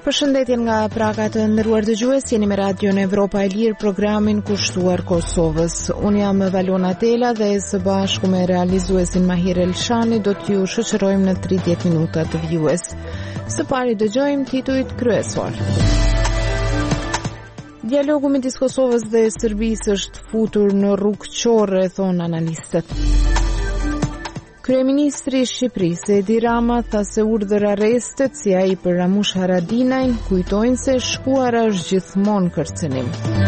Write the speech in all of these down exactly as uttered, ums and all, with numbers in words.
Përshëndetje nga Praga të nderuar dëgjues, jeni me Radion Evropa e Lirë, programin kushtuar Kosovës. Unë jam Valona Tela dhe së bashku me realizuesin Mahir Elshani do t'ju shoqërojmë në tridhjetë minuta të vjues. Së pari dëgjojmë titujt kryesor. Dialogu midis Kosovës dhe Serbisë është futur në rrugë qorre, thonë analistët. Kryeministri i Shqipërisë Edi Rama tha se urdhër arrestet si ai për Ramush Haradinajn kujtojnë se shkuara është gjithmonë kërcënim.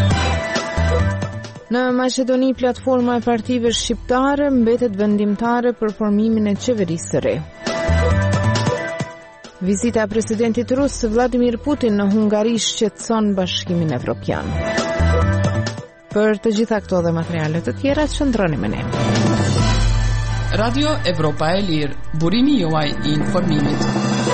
Në Maqedoni, platforma e partive shqiptare mbetet vendimtare për formimin e qeverisë së re. Vizita e presidentit rus Vladimir Putin në Hungari shqetëson Bashkimin Evropian. Për të gjitha këto dhe materiale të tjera, qëndroni me ne. Radio Evropa e Lirë, burimi juaj i informimit.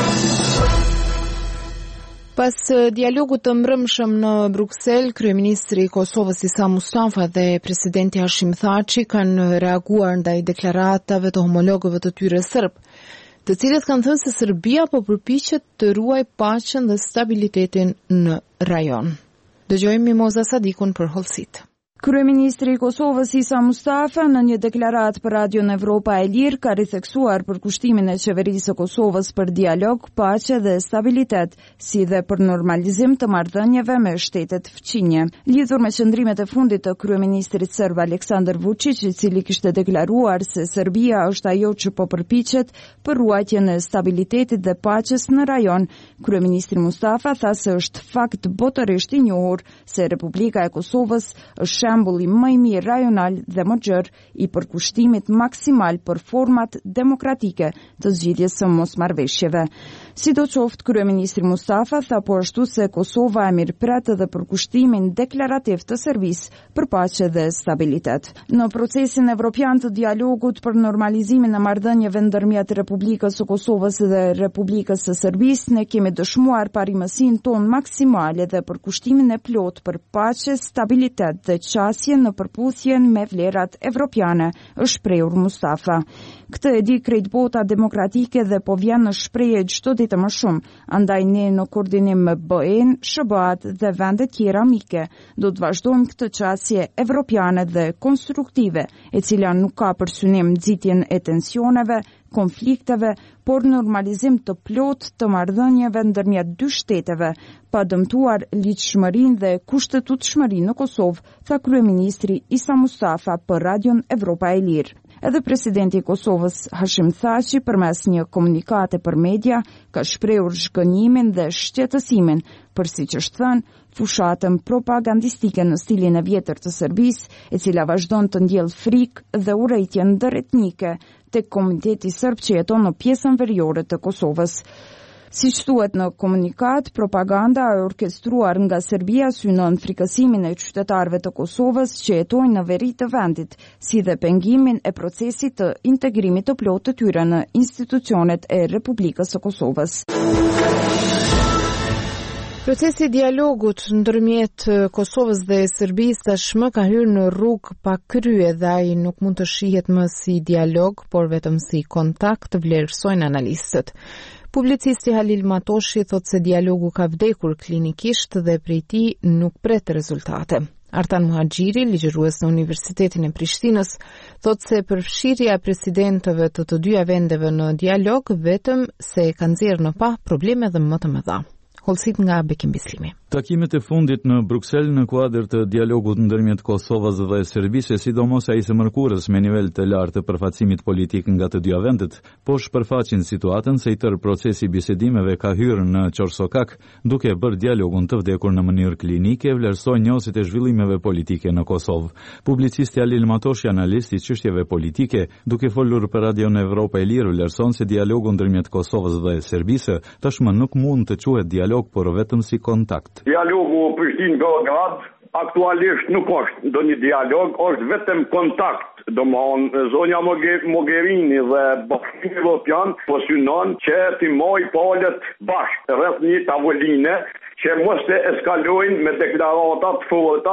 Pas dialogut të mbrëmshëm në Bruksel, kryeministri i Kosovës Isa Mustafa dhe presidenti Hashim Thaçi kanë reaguar ndaj deklaratave të homologëve të tyre serb, të cilët kanë thënë se Serbia po përpiqet të ruaj paqen dhe stabilitetin në rajon. Dëgjojmë Mimoza Sadikun për hollësit. Kryeministri i Kosovës Isa Mustafa në një deklarat për Radion Evropa e Lirë ka ritheksuar përkushtimin e qeverisë së Kosovës për dialog, paqe dhe stabilitet, si dhe për normalizim të marrëdhënieve me shtetet fqinje. Lidhur me qëndrimet e fundit të kryeministrit serb Aleksandar Vučić, i cili kishte deklaruar se Serbia është ajo që po përpiqet për ruajtjen e stabilitetit dhe paqes në rajon, kryeministri Mustafa tha se është fakt botërisht i njohur se Republika e Kosovës është shembulli më i mirë rajonal dhe më gjerë i përkushtimit maksimal për format demokratike të zgjidhjes së mosmarrëveshjeve. Sidoqoftë, kryeministri Mustafa tha po ashtu se Kosova e mirëpret edhe përkushtimin deklarativ të Serbisë për paqe dhe stabilitet. Në procesin evropian të dialogut për normalizimin e marrëdhënieve ndërmjet Republikës së Kosovës dhe Republikës së Serbisë, ne kemi dëshmuar parimësinë tonë maksimale dhe përkushtimin e plot për paqe, stabilitet dhe qasje në përputhjen me vlerat evropiane, është shprehur Mustafa. Këtë e di krejt bota demokratike dhe po vjen në shprehje çdo ditë më shumë, andaj ne në koordinim me B E-n, S B A-t dhe vende tjera mike, do të vazhdojmë këtë qasje evropiane dhe konstruktive, e cila nuk ka për synim nxitjen e tensioneve, konflikteve, por normalizim të plot të marrëdhënieve ndërmjet dy shteteve, pa dëmtuar ligjshmërinë dhe kushtetutshmërinë në Kosovë, tha kryeministri Isa Mustafa për Radion Evropa e Lirë. Edhe presidenti i Kosovës Hashim Thaçi përmes një komunikate për media ka shprehur zhgënjimin dhe shqetësimin për, siç është thënë, fushatën propagandistike në stilin e vjetër të Serbisë, e cila vazhdon të ndjell frikë dhe urrëtie ndëretnike tek komuniteti serb që jeton në pjesën veriore të Kosovës. Siç thuhet në komunikat, propaganda e orkestruar nga Serbia synon frikësimin e qytetarëve të Kosovës që jetojnë në veri të vendit, si dhe pengimin e procesit të integrimit të plotë të tyre në institucionet e Republikës së Kosovës. Procesi i dialogut ndërmjet Kosovës dhe Serbisë tashmë ka hyrë në rrugë pa krye dhe ai nuk mund të shihet më si dialog, por vetëm si kontakt, vlerësojnë analistët. Publicisti Halil Matoshi thot se dialogu ka vdekur klinikisht dhe prej tij nuk pret rezultate. Artan Muhaxhiri, ligjërues në Universitetin e Prishtinës, thot se përfshirja e presidentëve të të dyja vendeve në dialog vetëm se ka nxjerrë në pa probleme dhe më të mëdha. Hollësit nga Bekim Bislimi. Takimet e fundit në Bruksel në kuadër të dialogut ndërmjet Kosovës dhe Serbisë, sidomos ai së mërkurës me nivel të lartë të përfaqësimit politik nga të dyja vendet, po shpërfaqin situatën se i tërë procesi i bisedimeve ka hyrë në qorsokak, duke bërë dialogun të vdekur në mënyrë klinike, vlerësoi njohësit e zhvillimeve politike në Kosovë. Publicisti Halil Matoshi, analist i çështjeve politike, duke folur për Radion Evropa e Lirë, vlerëson se dialogu ndërmjet Kosovës dhe Serbisë tashmë nuk mund të quhet dialog, por vetëm si kontakt. Dialogu Prishtinë-Beograd aktualisht nuk është ndonjë dialog, është vetëm kontakt. Domthonë zonja Mogherini dhe Bashkimi Evropian po synon që të marrë palët bashkë rreth një tavoline që mos të eskalojnë me deklarata të forta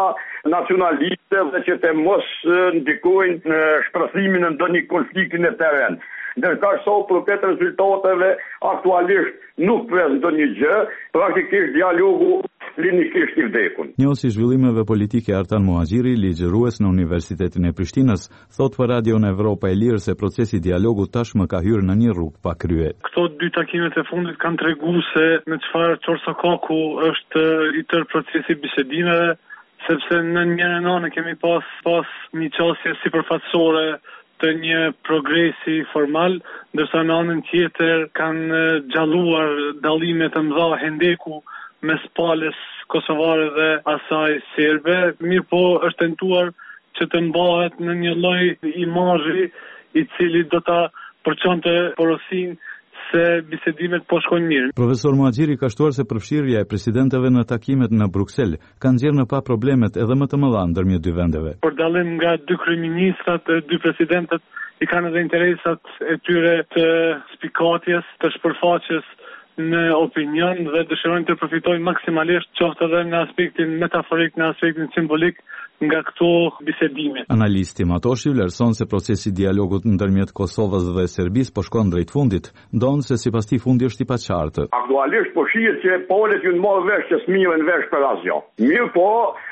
nacionaliste dhe që të mos ndikojnë në shpërthimin e ndonjë konflikti në terren. ndërka sa u përket rezultateve aktualisht nuk pres ndonjë gjë, praktikisht dialogu klinikisht i vdekun. Njësi zhvillimeve politike Artan Muhaxhiri, ligjërues në Universitetin e Prishtinës, thot për Radion Evropa e Lirë se procesi dialogut tashmë ka hyrë në një rrugë pa krye. Këto dy takimet e fundit kanë treguar se në çfarë çorsakaku është i tërë procesi bisedimeve, sepse në njërin anë kemi pas pas një çështje sipërfaqësore të një progresi formal, ndërsa në anën tjetër kanë gjalluar dallime të mëdha hendeku mes palës kosovare dhe asaj serbe. Mirë po është tentuar që të mbahet në një lloj imazhi i cili do ta përçonte porosin se bisedimet po shkojnë mirë. Profesor Muhaxhiri ka shtuar se përfshirja e presidentëve në takimet në Bruksel kanë nxjerrë në pa problemet edhe më të mëdha ndërmjet dy vendeve. Për dallim nga dy kryeministrat, dy presidentët i kanë edhe interesat e tyre të spikatjes, të shpërfaqjes në opinion dhe dëshirojnë të përfitojnë maksimalisht qoftë edhe në aspektin metaforik, në aspektin simbolik nga këto bisedime. Analisti Matoshi vlerëson se procesi i dialogut ndërmjet Kosovës dhe Serbisë po shkon drejt fundit, ndonë se sipas tij fundi është i paqartë. Aktualisht po shihet që polet ju marrë vesh që smiren vesh për asgjë. Mirë po,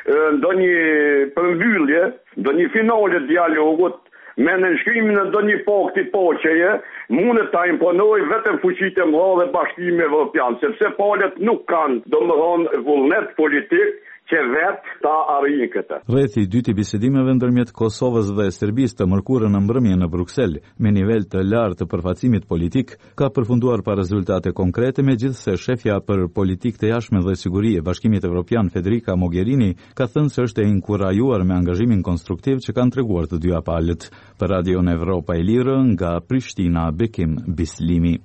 ndonjë përmbyllje, ndonjë finale dialogut me nënshkrimin në ndonjë pakti poqeje, mundet ta imponojë vetëm fuqitë e mëdha dhe Bashkimi Evropian, sepse palët nuk kanë, domethënë, vullnet politik që vetë ta arrijnë këtë. Rrethi i dytë i bisedimeve ndërmjet Kosovës dhe Serbisë të mërkurën në mbrëmje në Bruksel, me nivel të lartë të përfacimit politik, ka përfunduar pa rezultate konkrete, megjithse shefja për politikë të jashtme dhe siguri e Bashkimit Evropian Federica Mogherini ka thënë se është e inkurajuar me angazhimin konstruktiv që kanë treguar të dyja palët. Për Radion Evropa e Lirë, nga Prishtina, Bekim Bislimi.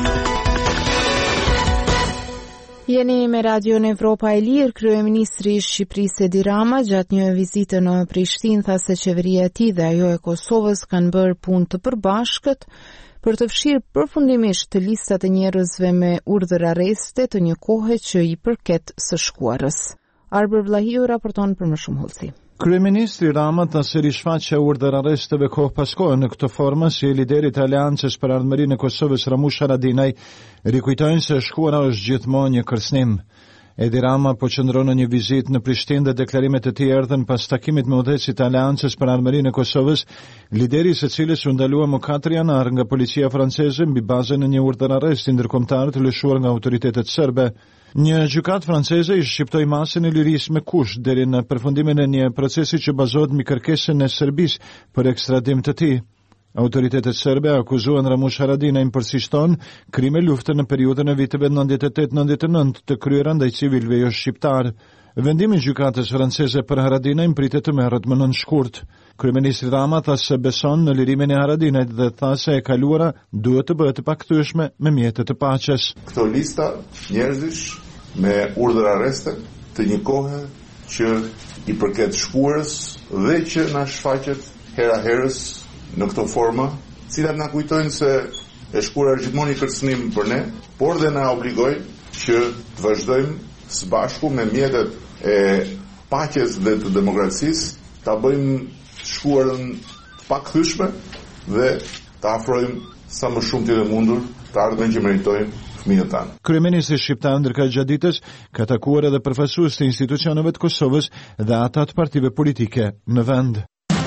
Jeni me Radion Evropa e Lirë. Kryeministri i Shqipërisë Edi Rama gjatë një vizite në Prishtinë tha se qeveria e tij dhe ajo e Kosovës kanë bërë punë të përbashkët për të fshirë përfundimisht të listat e njerëzve me urdhër arreste të një kohe që i përket së shkuarës. Arber Vlahiu raporton për më shumë hollësi. Kryeministri Rama tha se rishfaqja urdhër arresteve kohë pas kohe në këtë formë si liderit e Aleancës për Ardhmërinë e Kosovës Ramush Haradinaj rikujtojnë se shkuara është gjithmonë një kërcënim. Edi Rama po qëndron në një vizitë në Prishtinë dhe deklarimet e tij erdhën pas takimit me udhëheqësit e Aleancës për Ardhmërinë e Kosovës, lideri i së cilës u ndalua më katër janar nga policia franceze mbi bazën e një urdhër arresti ndërkombëtar të lëshuar nga autoritetet serbe. Një gjykat franceze i shqiptoi masën e lirisë me kusht deri në përfundimin e një procesi që bazohet mbi kërkesën e Serbisë për ekstradim të tij. Autoritetet serbe akuzuan Ramush Haradinajin për si shton krime lufte në periudhën e viteve nëntëdhjetë e tetë nëntëdhjetë e nëntë të kryera ndaj civilëve jo shqiptar. Vendimi i gjykatës franceze për Haradinajin pritet të merret më nënt shkurt. Kryeministri Rama tha se beson në lirimin e Haradinajit dhe tha se e kaluara duhet të bëhet e pakthyeshme me mjete të paqes. Këto lista njerëzish me urdhër arreste të një kohe që i përket shkuarës dhe që na shfaqet hera herës në këto forma, cilat na kujtojnë se e shkuara është gjithmonë një kërcënim për ne, por dhe na obligojnë që të vazhdojmë së bashku me mjetet e paqes dhe të demokracisë ta bëjmë shkuarën të pakthyeshme dhe ta afrojmë sa më shumë të mundur të ardhmen që meritojnë fëmijët tanë. Kryeministri shqiptar ndërka gjatë ditës ka takuar edhe përfaqësues të institucioneve të Kosovës dhe ata të partive politike në vend.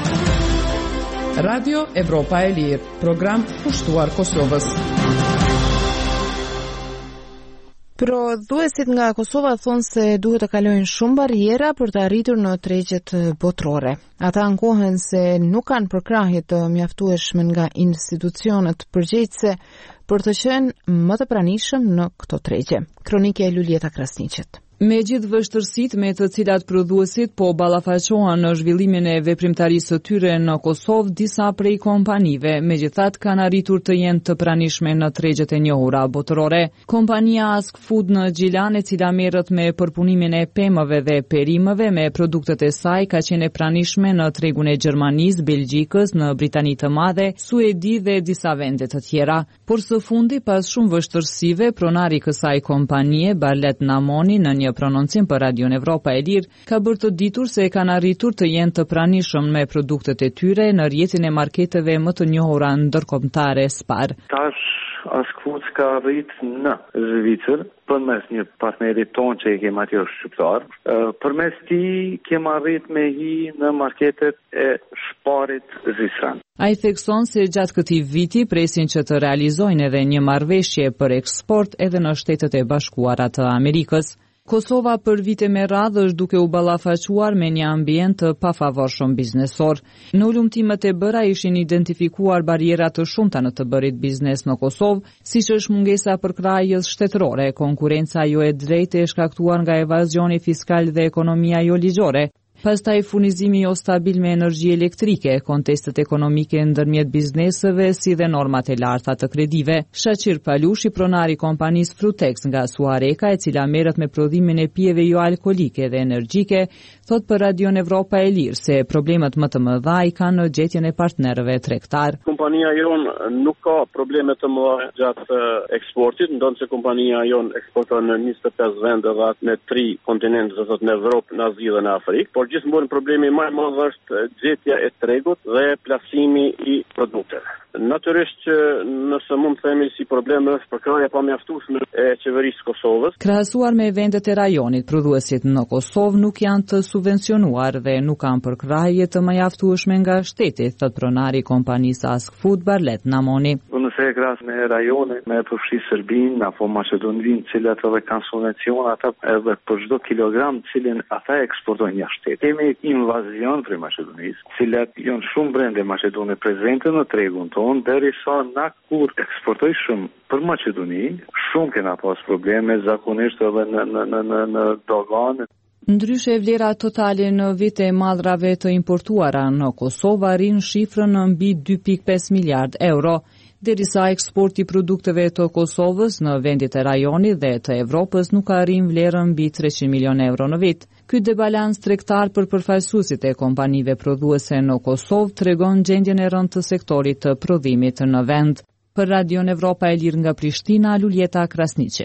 Radio Evropa e Lirë, program pushtuar Kosovës. Prodhuesit nga Kosova thonë se duhet të kalojnë shumë barriera për të arritur në tregjet botërore. Ata ankohen se nuk kanë përkrahje të mjaftueshme nga institucionet përgjegjëse për të qenë më të pranishëm në këto tregje. Kronika e Lulieta Krasniqet. Me gjithë vështërsitë me të cilat prodhuesit po ballafaqohen në zhvillimin e veprimtarisë së tyre në Kosovë, disa prej kompanive megjithatë kanë arritur të jenë të pranishme në tregjet e njohura botërore. Kompania Ask Food në Gjilan, e cila merret me përpunimin e pemëve dhe perimëve me produktet e saj, ka qenë e pranishme në tregun e Gjermanisë, Belgjikës, në Britani të Madhe, Suedi dhe disa vende të tjera. Por së fundi, pas shumë vështërsive, pronari i kësaj kompanie, Barlet Namoni, në një një prononcim për Radion Evropa e Lirë, ka bërë të ditur se e kanë arritur të jenë të pranishëm me produktet e tyre në rjetin e marketeve më të njohura ndërkombëtare Spar. Tash Askfoods ka arrit në Zvicër përmes një partnerit ton që i kemi atje shqiptar. Përmes tij kemi arrit me hi në marketet e Sparit zvicran. Ai thekson se gjatë këtij viti presin që të realizojnë edhe një marrëveshje për eksport edhe në Shtetet e Bashkuara të Amerikës. Kosova për vite me radhë është duke u ballafaquar me një ambient të pafavorshëm biznesor. Në ulëmtimet e bëra ishin identifikuar barriera të shumta në të bërit biznes në Kosovë, siç është mungesa përkrahjes shtetërore, konkurenca jo e drejtë e shkaktuar nga evazioni fiskal dhe ekonomia jo ligjore. Pastaj furnizimi jo stabil me energji elektrike, kontestet ekonomike ndërmjet bizneseve si dhe normat e larta të kredive. Shaqir Palushi, pronari kompanisë Frutex nga Suareka, e cila merret me prodhimin e pijeve jo alkolike dhe energjike, thot për Radion Evropa e Lirë se problemet më të mëdha i kanë në gjetjen e partnerëve tregtar. Kompania jon nuk ka probleme të mëdha gjatë eksportit, ndonë se kompania jon eksporton në njëzet e pesë vende dhe në tre kontinente, do thot në Evropë, në Azi dhe në Afrikë, por gjithmonë problemi më i madh është gjetja e tregut dhe plasimi i produkteve. Natyrisht që nëse mund të themi si probleme është përkrahja pa mjaftueshme e qeverisë Kosovës. Krahasuar me vendet e rajonit, prodhuesit në Kosovë nuk janë të subvencionuar dhe nuk kanë përkrahje të mjaftueshme nga shteti, thot pronari kompanisë Askfood Barlet Namoni. Nëse e krahas me rajone, me përfshi Serbinë apo Maqedoninë, të cilat edhe kanë subvencion ata edhe për çdo kilogram të cilin ata eksportojnë jashtë. Kemi invazion prej Maqedonisë, të cilat janë shumë brende Maqedonisë prezente në tregun tonë, derisa na kur eksportoj shumë për Maqedoni, shumë kena pas probleme zakonisht edhe në në në në, në doganë. Ndryshe vlera totale në vit e mallrave të importuara në Kosovë arrin shifrën në mbi dy pikë pesë miliard euro. Derisa eksporti produkteve të Kosovës në vendit e rajonit dhe të Evropës nuk arrin vlerën mbi treqind milion euro në vit. Ky debalans tregtar për përfaqësuesit e kompanive prodhuese në Kosovë tregon gjendjen e rëndë të sektorit të prodhimit në vend. Për Radion Evropa e Lirë nga Prishtina, Luljeta Krasniqi.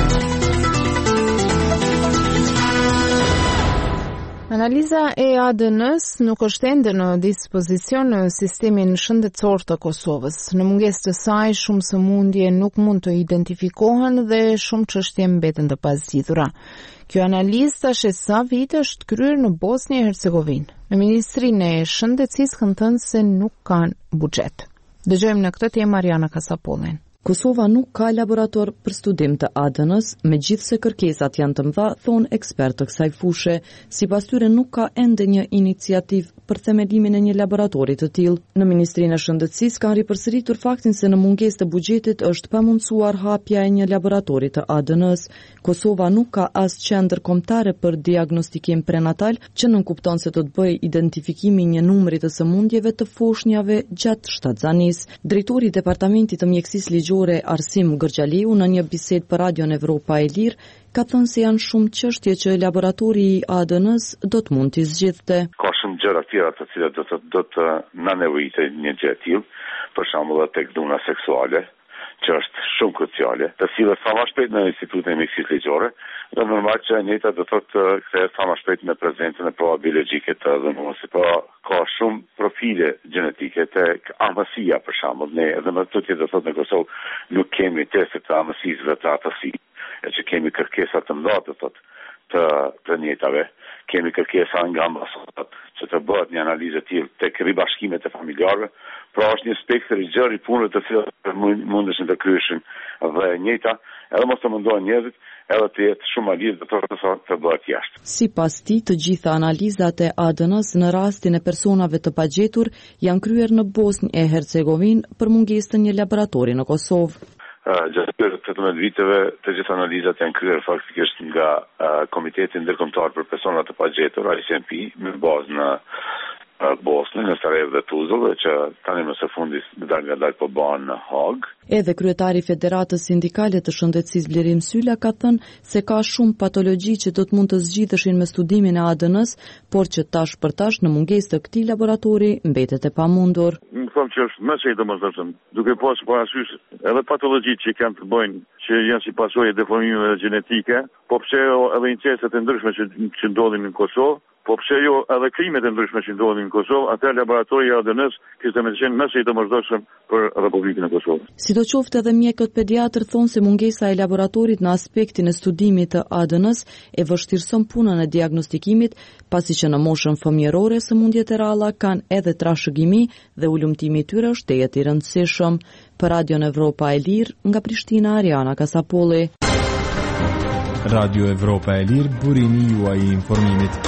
Analiza e A D N-s nuk është ende në dispozicion në sistemin shëndetësor të Kosovës. Në mungesë të saj, shumë sëmundje nuk mund të identifikohen dhe shumë çështje mbeten të pazgjidhura. Kjo analizë tash e sa vite është kryer në Bosnjë e Hercegovinë. Në Ministrinë e Shëndetësisë kanë thënë se nuk kanë buxhet. Dëgjojmë në këtë temë Mariana Kasapollin. Kosova nuk ka laborator për studim të A D N-s, megjithse kërkesat janë të mëdha, thonë ekspertë të kësaj fushë. Sipas tyre nuk ka ende një iniciativë për themelimin e një laboratori të tillë. Në Ministrinë e Shëndetësisë kanë ripërsëritur faktin se në mungesë të buxhetit është pamundsuar hapja e një laboratori të A D N-s. Kosova nuk ka as qendër kombëtare për diagnostikim prenatal që nënkupton se do të bëjë identifikimin një numri të sëmundjeve të foshnjave gjatë shtatzanisë. Drejtori i Departamentit të Mjekësisë Ligjore Arsim Gërgjaliu në një bisedë për Radion Evropa e Lirë ka thënë se janë shumë çështje që laboratori i A D N-s do të mund t'i zgjidhte. Ka shumë gjëra tjera të cilat do të do të na nevojitë një gjë e tillë, për shembull tek dhuna seksuale, që është shumë kruciale, të sillet sa më shpejt në Institutin e Mjekësisë Ligjore, dhe normal që njëta do thotë të kthehet sa më shpejt në prezencën e provave biologjike të dhunës, po ka shumë profile gjenetike tek amësia për shembull. Ne edhe më tutje do thotë në Kosovë nuk kemi teste të amësisë dhe të atësisë, e që kemi kërkesa të mëdha do thotë të prenjetave, kemi kërkesa nga ambasadat që të bëhet një analizë e tillë tek ribashkimet e familjarëve. Pra është një spektër i gjerë i punëve të cilat mundeshin të kryeshin dhe e njëjta, edhe mos të mundohen njerëzit, edhe të jetë shumë analizë të të të bëhet jashtë. Sipas tij, të gjitha analizat e A D N-s në rastin e personave të pagjetur janë kryer në Bosnjë e Hercegovinë për mungesë të një laboratori në Kosovë. Gjatë këtyre tetëmbëdhjetë viteve të gjitha analizat janë kryer faktikisht nga uh, Komiteti Ndërkombëtar për Persona të Pagjetur, I C M P, me bazë në uh, Bosnjë, në Sarajevo dhe Tuzla, që tani më së fundi dal nga dal po banë në Hag. Edhe kryetari i Federatës Sindikale të Shëndetësisë Blerim Sylla ka thënë se ka shumë patologji që do të mund të zgjidheshin me studimin e A D N-s, por që tash për tash në mungesë të këtij laboratori mbetet e pamundur. Më them që është më së domosdoshëm, duke pasur parasysh edhe patologjitë që kanë të bëjnë që janë si pasojë e deformimeve gjenetike, po pse jo edhe inceset e ndryshme që, që ndodhin në Kosovë, po pse jo edhe krimet e ndryshme që ndodhin në Kosovë, atë laboratori i A D N-s kishte më qenë më së domosdoshëm për Republikën e Kosovës. Sidoqoftë edhe mjekët pediatër thonë se mungesa e laboratorit në aspektin e studimit të A D N-s e vështirëson punën e diagnostikimit, pasi që në moshën fëmijërore sëmundjet e ralla kanë edhe trashëgimi dhe ulëmtimi i tyre është tejet i rëndësishëm. Për Radion Evropa e Lirë, nga Prishtina, Ariana Kasapolli. Radio Evropa e Lirë, burimi juaj i informimit.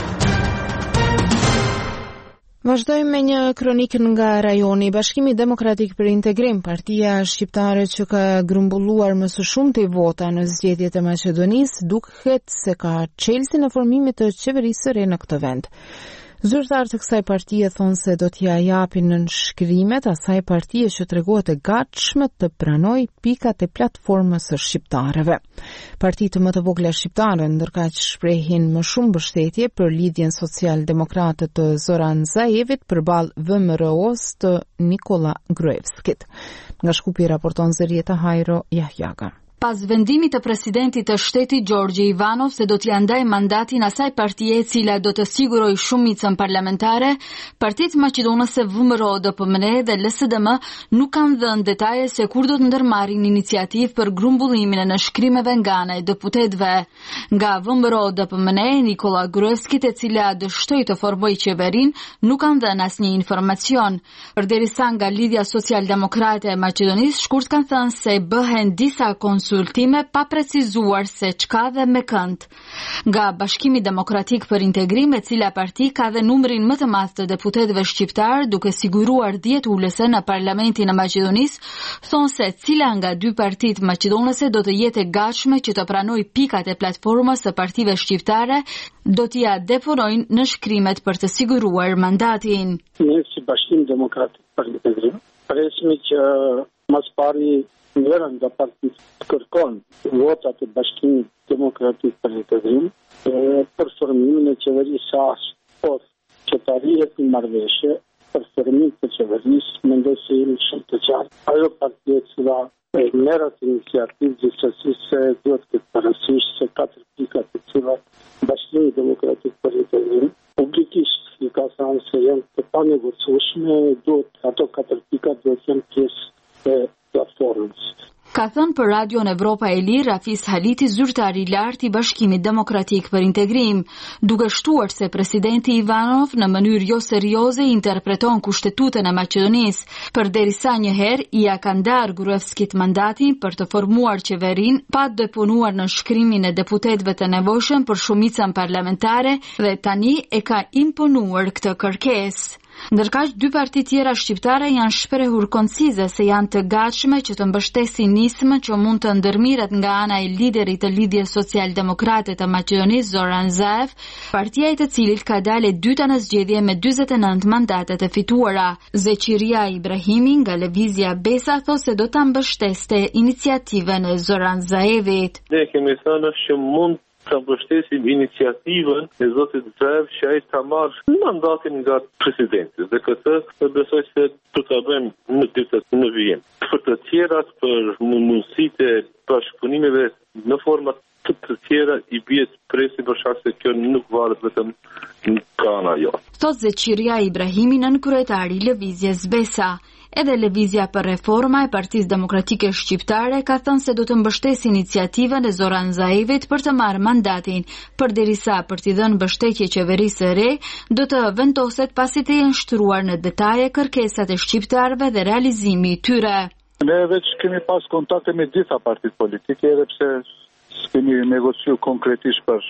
Vazhdojmë me një kronik nga rajoni. Bashkimi Demokratik për Integrim, partia shqiptare që ka grumbulluar më së shumti vota në zgjedhjet e Maqedonisë, duket se ka çelësin e formimit të qeverisë së re në këtë vend. Zyrtar të kësaj partie thonë se do t'ja japin në shkrimet asaj partie që tregohet e gatshme të pranoj pikat e platformës së shqiptarëve. Partitë më të vogla shqiptare ndërkaq shprehin më shumë mbështetje për lidhjen social-demokrate të Zoran Zaevit përballë V M R O-s të Nikola Gruevskit. Nga Shkupi raporton Zërieta Hajro Jahjaga. Pas vendimit të presidentit të shtetit Gjorgje Ivanov se do t'ia ndaj mandatin asaj partie e cila do të siguroj shumicën parlamentare, partitë maqedonëse V M R O, D P M N dhe L S D M nuk kanë dhënë detaje se kur do të ndërmarrin iniciativë për grumbullimin e nënshkrimeve nga ana e deputetëve. Nga V M R O, D P M N, Nikola Gruevskit, e cila dështoi të formojë qeverinë, nuk kanë dhënë asnjë informacion. Përderisa nga Lidhja Social-Demokrate e Maqedonisë shkurt kanë thënë se bëhen disa konsultime pa precizuar se çka dhe me kënd. Nga Bashkimi Demokratik për Integrim, e cila parti ka dhe numrin më të madh të deputetëve shqiptar, duke siguruar dhjetë ulëse në Parlamentin e Maqedonisë, thonë se cila nga dy partitë maqedonëse do të jetë e gatshme që të pranojë pikat e platformës së partive shqiptare, do t'ia deponojnë në shkrimet për të siguruar mandatin. Ne si Bashkim Demokratik për Integrim presim që mas pari njërën nga partit të kërkon votat e Bashkimit Demokratik për Integrim për formimin e qeverisë ashtë, por që të arrihet një marrëveshje për formimin të qeverisë, mendoj se jemi shumë të qartë. Ajo partia e cila merret iniciativë gjithsesi se duhet të parasysh se katër pika të cilat Bashkimi Demokratik për Integrim publikisht i ka thënë se janë të panegocueshme, duhet ato katër pika duhet të jenë pjesë e platformës. Ka thënë për Radion Evropa e Lirë Rafis Haliti, zyrtari i lartë i Bashkimit Demokratik për Integrim, duke shtuar se presidenti Ivanov në mënyrë jo serioze interpreton Kushtetutën e Maqedonisë, përderisa një herë i ja ka ndarë Gruevskit mandatin për të formuar qeverinë pa deponuar në shkrimin e deputetëve të nevojshëm për shumicën parlamentare dhe tani e ka imponuar këtë kërkesë. Ndërkaq dy parti tjera shqiptare janë shprehur koncize se janë të gatshme që të mbështesin nismën që mund të ndërmirret nga ana e liderit të Lidhjes Social-Demokrate të Maqedonisë Zoran Zaev, partia e të cilit ka dalë e dyta në zgjedhje me dyzet e nëntë mandatet e fituara. Zeqiria Ibrahimi nga Lëvizja Besa thotë se do ta mbështeste iniciativën e Zoran Zaevit. Ne kemi thënë që mund të mbështesim iniciativën e zotit Zaev që ai ta marrë mandatin nga presidenti dhe këtë e besoj se do ta bëjmë në ditët në vijim. Për të tjerat, për mundësitë e bashkëpunimeve në forma të të tjera i bie presi për shkak se kjo nuk varet vetëm nga ana jote. Thot Zeqiria Ibrahimi, nën kryetari i Lëvizjes Besa. Edhe Lëvizja për Reforma e Partisë Demokratike Shqiptare ka thënë se do të mbështesë iniciativën e Zoran Zaevit për të marrë mandatin, përderisa për t'i dhënë mbështetje qeverisë së re, do të vendoset pasi të jenë shtruar në detaje kërkesat e shqiptarëve dhe realizimi i tyre. Ne veç kemi pas kontakte me gjitha partitë politike, edhe pse kemi negociu konkretisht për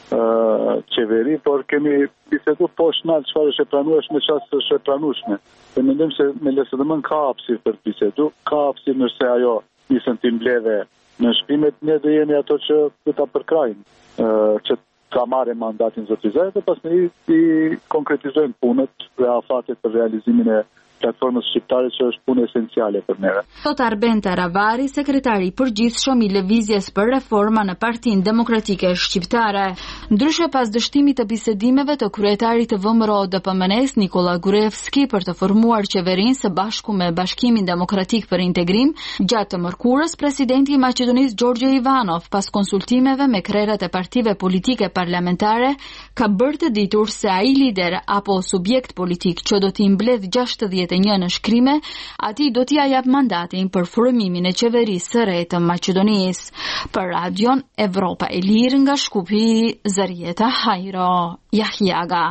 uh, qeveri, por kemi bisedu poshtë nalt çfarë është e pranueshme, çfarë është e pranueshme. Dhe mendojm se me L S D M ka hapësirë për bisedu, ka hapësirë nëse ajo nisën të mbledhe në shkrimet, ne do jemi ato që do ta përkrajmë, uh, që ta marrë mandatin zotizar dhe pas ne i, i konkretizojmë punët dhe afatet për realizimin e platformës shqiptare që është punë esenciale për neve. Thot Arben Taravari, sekretari i përgjithshëm i Lëvizjes për Reforma në Partinë Demokratike Shqiptare. Ndryshe pas dështimit të bisedimeve të kryetarit të V M R O D P M N-s Nikola Gruevski për të formuar qeverinë së bashku me Bashkimin Demokratik për Integrim, gjatë të mërkurës presidenti i Maqedonisë Gjorgje Ivanov, pas konsultimeve me krerat e partive politike parlamentare, ka bërë të ditur se ai lider apo subjekt politik që do t'i mbledh gjashtëdhjetë e një në shkrime, ati do t'ia jap mandatin për formimin e qeverisë së re të Maqedonisë. Për Radion Evropa e Lirë nga Shkupi, Zarieta Hajro Jahjaga.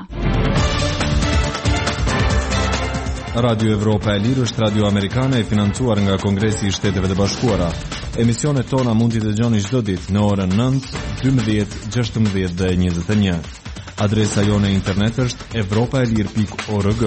Radio Evropa e Lirë është radio amerikane e financuar nga Kongresi i Shteteve të Bashkuara. Emisionet tona mund t'i dëgjoni çdo ditë në orën nëntë, dymbëdhjetë, gjashtëmbëdhjetë dhe njëzet e një. Adresa jone e internet është evropaelir pikë org.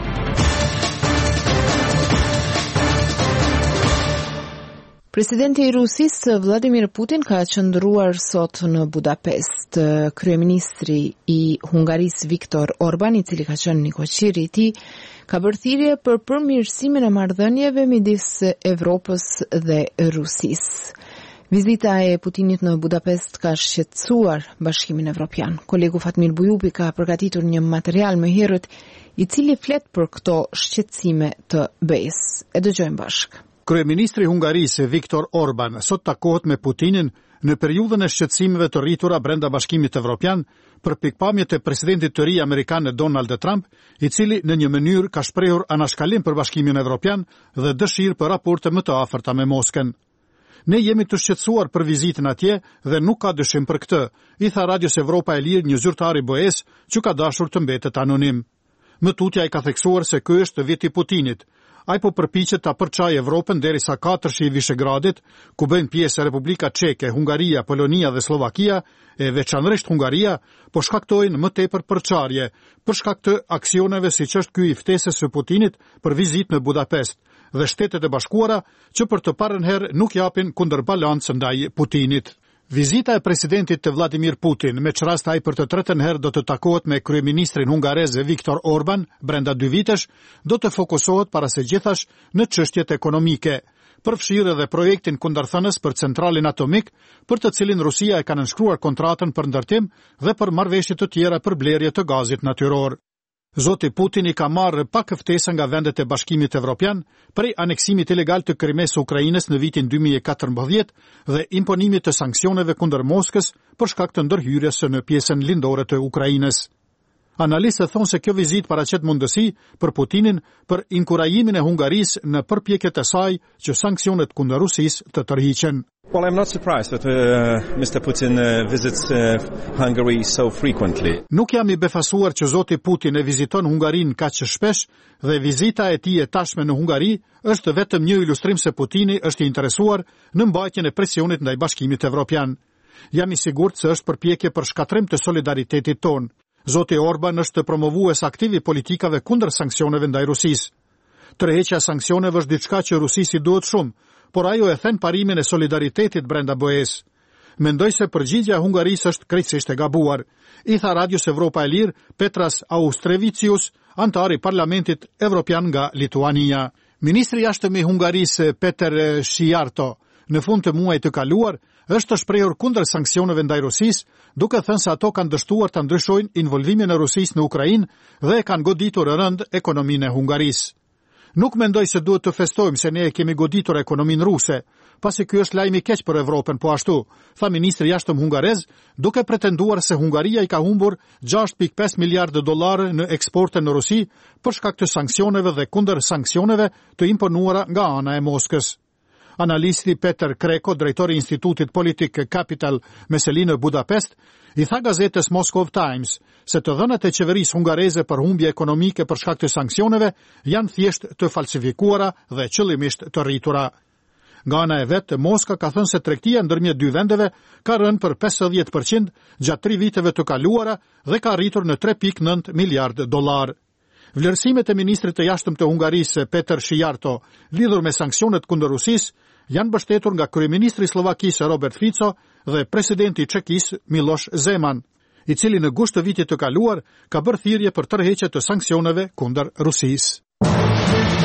Presidenti i Rusisë Vladimir Putin ka qëndruar sot në Budapest. Kryeministri i Hungarisë Viktor Orban, i cili ka qenë një koqir i tij, ka bërë thirrje për përmirësimin e marrëdhënieve midis Evropës dhe Rusisë. Vizita e Putinit në Budapest ka shqetësuar Bashkimin Evropian. Kolegu Fatmir Bujupi ka përgatitur një material më herët i cili flet për këto shqetësime të B E-s. E dëgjojmë bashkë. Kryeministri i Hungarisë Viktor Orban sot takohet me Putinin në periudhën e shqetësimeve të rritura brenda Bashkimit Evropian për pikpamjet e presidentit të ri amerikan Donald Trump, i cili në një mënyrë ka shprehur anashkalim për Bashkimin Evropian dhe dëshirë për raporte më të afërta me Moskën. Ne jemi të shqetësuar për vizitën atje dhe nuk ka dyshim për këtë, i tha Radios Evropa e Lirë një zyrtar i B E-s që ka dashur të mbetet anonim. Më tutja i ka theksuar se ky është viti i Putinit. Ai po përpiqet ta përçajë Evropën derisa katërshi i Vishegradit, ku bëjnë pjesë Republika Çeke, Hungaria, Polonia dhe Slovakia, e veçanërisht Hungaria, po shkaktojnë më tepër përçarje, për shkak të aksioneve siç është ky i ftesës së Putinit për vizitë në Budapest dhe Shtetet e Bashkuara, që për të parën herë nuk japin kundërbalancë ndaj Putinit. Vizita e presidentit të Vladimir Putin, me që rast ai për të tretën herë do të takohet me kryeministrin hungarez Viktor Orban brenda dy vitesh, do të fokusohet para së gjithash në çështjet ekonomike, përfshirë edhe projektin kundërthënës për centralin atomik, për të cilin Rusia e ka nënshkruar kontratën për ndërtim dhe për marrëveshje të tjera për blerje të gazit natyror. Zoti Putin i ka marrë pak ftesa nga vendet e Bashkimit Evropian prej aneksimit ilegal të Krimes së Ukrainës në vitin dy mijë e katërmbëdhjetë dhe imponimit të sanksioneve kundër Moskës për shkak të ndërhyrjes në pjesën lindore të Ukrainës. Analistët thonë se kjo vizitë paraqet mundësi për Putinin për inkurajimin e Hungarisë në përpjekjet e saj që sanksionet kundër Rusisë të tërhiqen. Well, I'm not surprised that uh, Mister Putin uh, visits uh, Hungary so frequently. Nuk jam i befasuar që zoti Putin e viziton Hungarinë kaq shpesh dhe vizita e tij e tashme në Hungari është vetëm një ilustrim se Putini është i interesuar në mbajtjen e presionit ndaj Bashkimit Evropian. Jam i sigurt se është përpjekje për shkatrim të solidaritetit ton. Zoti Orban është promovues aktiv i politikave kundër sanksioneve ndaj Rusisë. Tërheqja e sanksioneve është diçka që Rusisë i duhet shumë, por ajo e then parimin e solidaritetit brenda B E-s. Mendoj se përgjigjja e Hungarisë është krejtësisht e gabuar, i tha Radios Evropa e Lirë Petras Austrevicius, antar i Parlamentit Evropian nga Lituania. Ministri i jashtëm i Hungarisë Peter Shiarto, në fund të muajit të kaluar, është të shprehur kundër sanksioneve ndaj Rusisë, duke thënë se ato kanë dështuar ta ndryshojnë involvimin e Rusisë në Ukrainë dhe e kanë goditur rënd ekonominë e Hungarisë. Nuk mendoj se duhet të festojmë se ne e kemi goditur ekonominë ruse, pasi ky është lajm i keq për Evropën, po ashtu, tha ministri i jashtëm hungarez, duke pretenduar se Hungaria i ka humbur gjashtë pikë pesë miliardë dollarë në eksporte në Rusi për shkak të sanksioneve dhe kundër sanksioneve të imponuara nga ana e Moskës. Analisti Peter Kreko, drejtori i Institutit Politik Capital me seli në Budapest, i tha gazetës Moscow Times se të dhënat e qeverisë hungareze për humbje ekonomike për shkak të sanksioneve janë thjesht të falsifikuara dhe qëllimisht të rritura. Nga ana e vet, Moska ka thënë se tregtia ndërmjet dy vendeve ka rënë për pesëdhjetë përqind gjatë tri viteve të kaluara dhe ka arritur në tre pikë nëntë miliardë dollar. Vlerësimet e ministrit të jashtëm të Hungarisë Peter Shiarto lidhur me sanksionet kundër Rusisë janë mbështetur nga kryeministri i Slovakisë Robert Fico dhe presidenti i Çekisë Miloš Zeman, i cili në gusht të vitit të kaluar ka bërë thirrje për tërheqje të sanksioneve kundër Rusisë.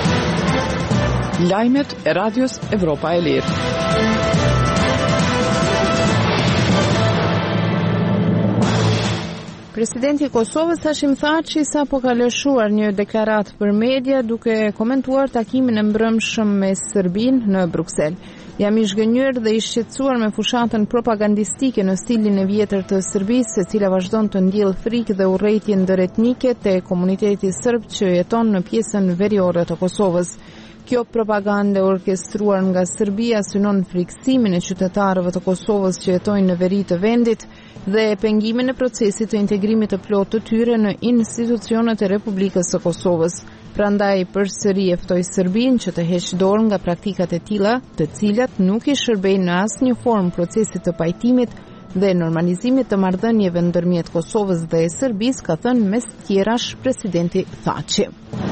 Lajmet e Radios Evropa e Lirë. Presidenti i Kosovës Hashim Thaçi sapo ka lëshuar një deklaratë për media duke komentuar takimin e mbrëmshëm me Serbinë në Bruksel. Jam i zhgënjur dhe i shqetësuar me fushatën propagandistike në stilin e vjetër të Serbisë, e cila vazhdon të ndjell frikë dhe urrëtie ndëretnike te komuniteti serb që jeton në pjesën veriore të Kosovës. Kjo propagandë orkestruar nga Serbia synon frikësimin e qytetarëve të Kosovës që jetojnë në veri të vendit dhe pengimin e procesit të integrimit të plotë të tyre në institucionet e Republikës së Kosovës. Prandaj përsëri e ftoi Serbinë që të heqë dorë nga praktikat e tilla, të cilat nuk i shërbejnë në asnjë formë procesit të pajtimit dhe normalizimit të marrëdhënieve ndërmjet Kosovës dhe Serbisë, ka thënë mes tjerash presidenti Thaçi.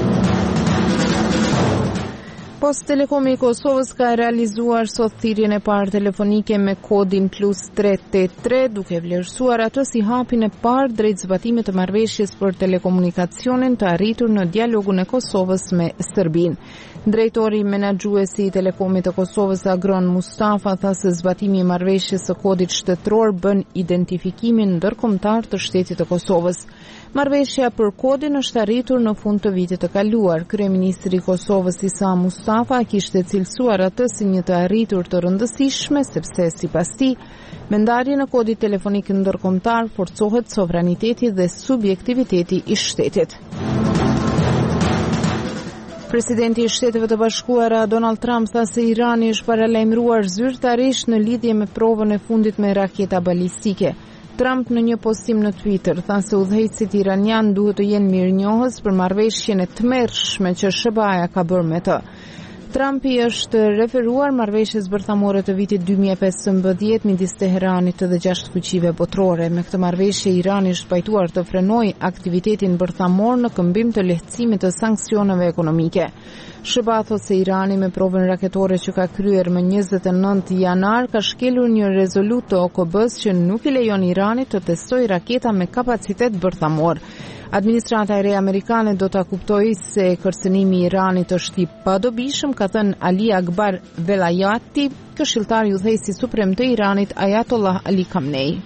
Post Telekomi i Kosovës ka realizuar sot thirrjen e parë telefonike me kodin plus tre tetëdhjetë tre, duke vlerësuar atë si hapin e parë drejt zbatimit të marrëveshjes për telekomunikacionin të arritur në dialogun e Kosovës me Serbinë. Drejtori menaxhuesi i Telekomit të Kosovës Agron Mustafa tha se zbatimi i marrëveshjes së kodit shtetëror bën identifikimin ndërkombëtar të shtetit të Kosovës. Marrëveshja për kodin është arritur në fund të vitit të kaluar. Kryeministri i Kosovës Isa Mustafa kishte cilësuar atë si një të arritur të rëndësishme sepse sipas tij, me ndarjen e kodit telefonik ndërkombëtar forcohet sovraniteti dhe subjektiviteti i shtetit. Presidenti i Shteteve të Bashkuara Donald Trump tha se Irani është paralajmëruar zyrtarisht në lidhje me provën e fundit me raketa balistike. Trump në një postim në Twitter tha se udhëheqësit iranian duhet të jenë mirënjohës për marrëveshjen e tmerrshme që S B A-ja ka bërë me të. Trumpi është referuar marrëveshjes bërthamore të vitit dy mijë e pesëmbëdhjetë midis Teheranit dhe gjashtë fuqive botërore. Me këtë marrëveshje Irani është pajtuar të frenojë aktivitetin bërthamor në këmbim të lehtësimit të sanksioneve ekonomike. S B A thot se Irani me provën raketore që ka kryer më njëzet e nëntë janar ka shkelur një rezolut të O K B-s që nuk i lejon Iranit të testojë raketa me kapacitet bërthamor. Administrata e re amerikane do ta kuptojë se kërcënimi i Iranit është i padobishëm, ka thënë Ali Akbar Velayati, këshilltar i udhëheqësit suprem të Iranit Ayatollah Ali Khamenei.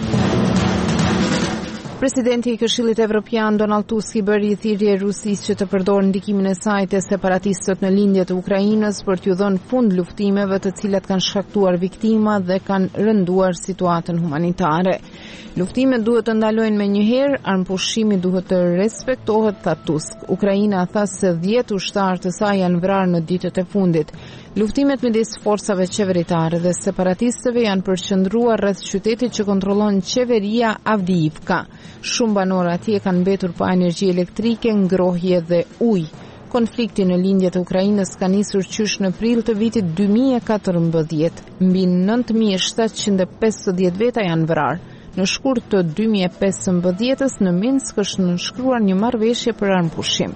Presidenti i Këshillit Evropian Donald Tusk i bëri thirrje Rusisë që të përdorë ndikimin e saj te separatistët në lindje të Ukrainës për t'u dhënë fund luftimeve të cilat kanë shkaktuar viktima dhe kanë rënduar situatën humanitare. Luftimet duhet të ndalojnë menjëherë, armëpushimi duhet të respektohet, tha Tusk. Ukraina tha se dhjetë ushtarë të saj janë vrarë në ditët e fundit. Luftimet midis forcave qeveritare dhe separatistëve janë përqendruar rreth qytetit që kontrollon qeveria Avdiivka. Shumë banorë atje kanë mbetur pa energji elektrike, ngrohje dhe ujë. Konflikti në lindje të Ukrainës ka nisur qysh në prill të vitit dy mijë e katërmbëdhjetë. Mbi nëntë mijë shtatëqind e pesëdhjetë veta janë vrarë. Në shkurt të dy mijë e pesëmbëdhjetës në Minsk është nënshkruar një marrëveshje për armëpushim.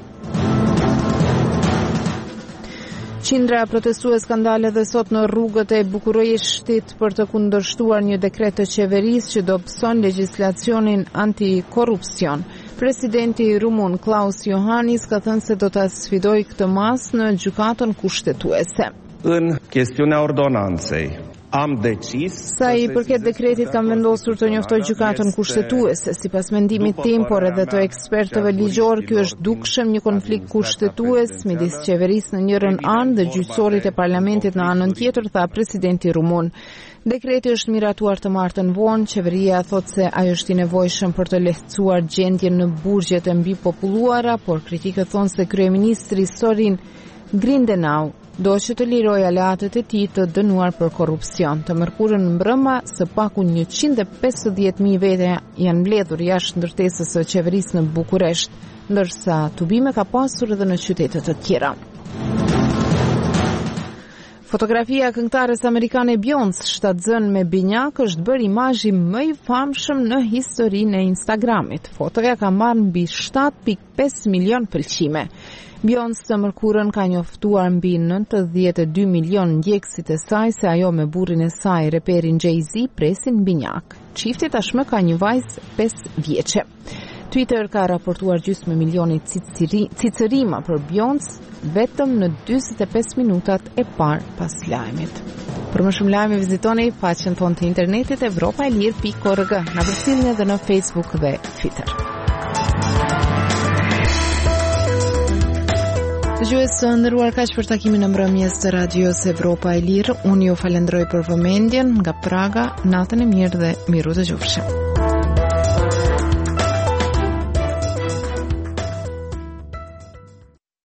Qindra protestues kanë dalë edhe sot në rrugët e Bukureshtit për të kundërshtuar një dekret të qeverisë që dobëson legjislacionin antikorrupsion. Presidenti rumun Klaus Iohannis ka thënë se do ta sfidojë këtë mas në gjykatën kushtetuese. În chestiunea ordonanței am decis Sa i përket dekretit kam vendosur të njoftoj gjykatën kushtetuese. Sipas mendimit tim, por edhe të ekspertëve ligjor, ky është dukshëm një konflikt kushtetues midis qeverisë në njërin anë dhe gjyqësorit e parlamentit në anën tjetër, tha presidenti rumun. Dekreti është miratuar të martën vonë. Qeveria thot se ai është i nevojshëm për të lehtësuar gjendjen në burgjet e mbipopulluara, por kritikët thonë se kryeministri Sorin Grindenau do që të liroj aleatët e tij të dënuar për korrupsion. Të mërkurën mbrëma, së paku njëqind e pesëdhjetë mijë vete janë mbledhur jashtë ndërtesës së qeverisë në Bukuresht, ndërsa tubime ka pasur edhe në qytete të tjera. Fotografia e këngëtares amerikane Beyoncé, shtatzën me binjak, është bërë imazhi më i famshëm në historinë e Instagramit. Fotoja ka marrë mbi shtatë pikë pesë milion pëlqime. Beyoncé të mërkurën ka njoftuar mbi nëntëdhjetë e dy milion ndjekësit e saj se ajo me burrin e saj, reperin Jay-Z, presin binjak. Çifti tashmë ka një vajzë pesë vjeçe. Twitter ka raportuar gjysmë milioni cicërima për Beyoncé vetëm në dyzet e pesë minutat e parë pas lajmit. Për më shumë lajme vizitoni faqen tonë të internetit evropaelir pikë org. Na përcjellni edhe në Facebook dhe Twitter. Dëgjues të nderuar, kaq për takimin e mbrëmjes të Radios Evropa e Lirë. Unë ju falenderoj për vëmendjen nga Praga. Natën e mirë dhe miru dëgjofshim.